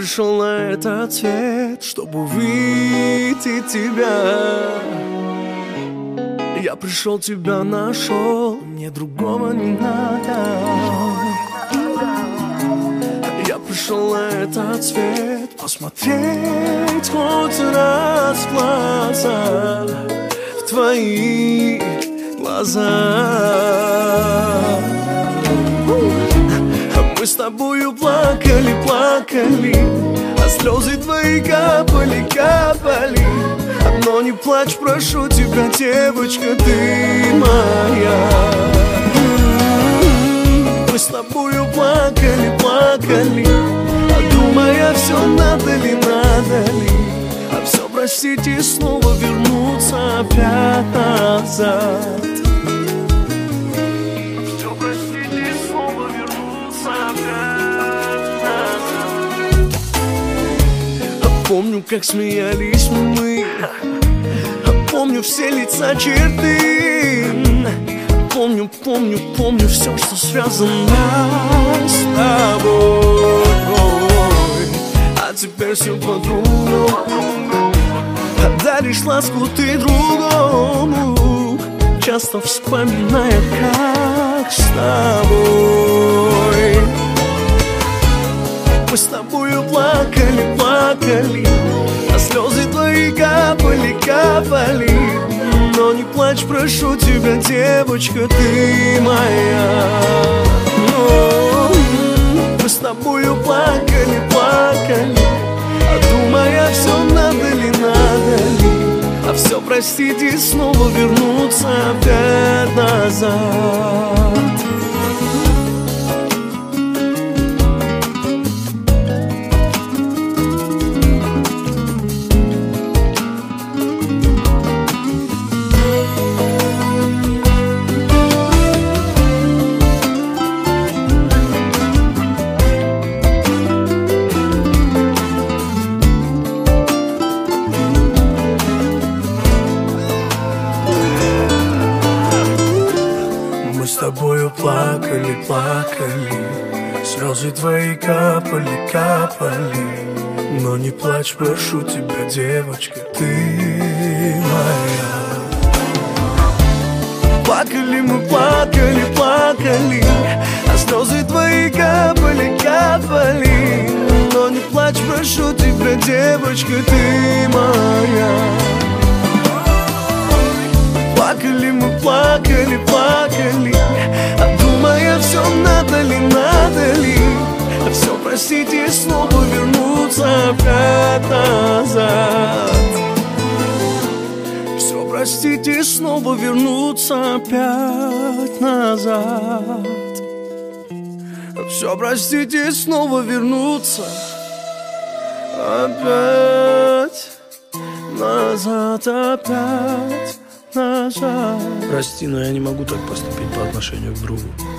пришел на этот свет, чтобы увидеть тебя. Я пришел, тебя нашел, мне другого не надо. Я пришел на этот свет посмотреть хоть раз в глаза, в твои глаза. Мы с тобою плакали, плакали, а слезы твои капали, капали. Но не плачь, прошу тебя, девочка, ты моя. Мы с тобою плакали, плакали, а думая, все надо ли, надо ли. А все простить и снова вернуться опять назад. Все простить и снова вернуться опять назад. А помню, как смеялись мы, помню все лица, черты. Помню, помню, помню все, что связано с тобой. А теперь все по-другому. Даришь ласку ты другому, часто вспоминая, как с тобой. Мы с тобою плакали, плакали, а слезы твои капали, капали. Но не плачь, прошу тебя, девочка, ты моя. Мы с тобою плакали, плакали, а думая, все надо ли, надо ли. А все простить и снова вернуться опять назад. Мы с тобою плакали, плакали, слезы твои капали, капали. Но не плачь, прошу тебя, девочка, ты моя. Плакали мы, плакали, плакали, а слезы твои капали, капали. Но не плачь, прошу тебя, девочка, ты моя. Плакали мы, плакали, плакали, а думая, все надо ли, надо ли. А все простить и снова вернуться опять назад. Все простить и снова вернуться опять назад. Все простить и снова вернуться опять назад, опять назад. Прости, но я не могу так поступить по отношению к другу.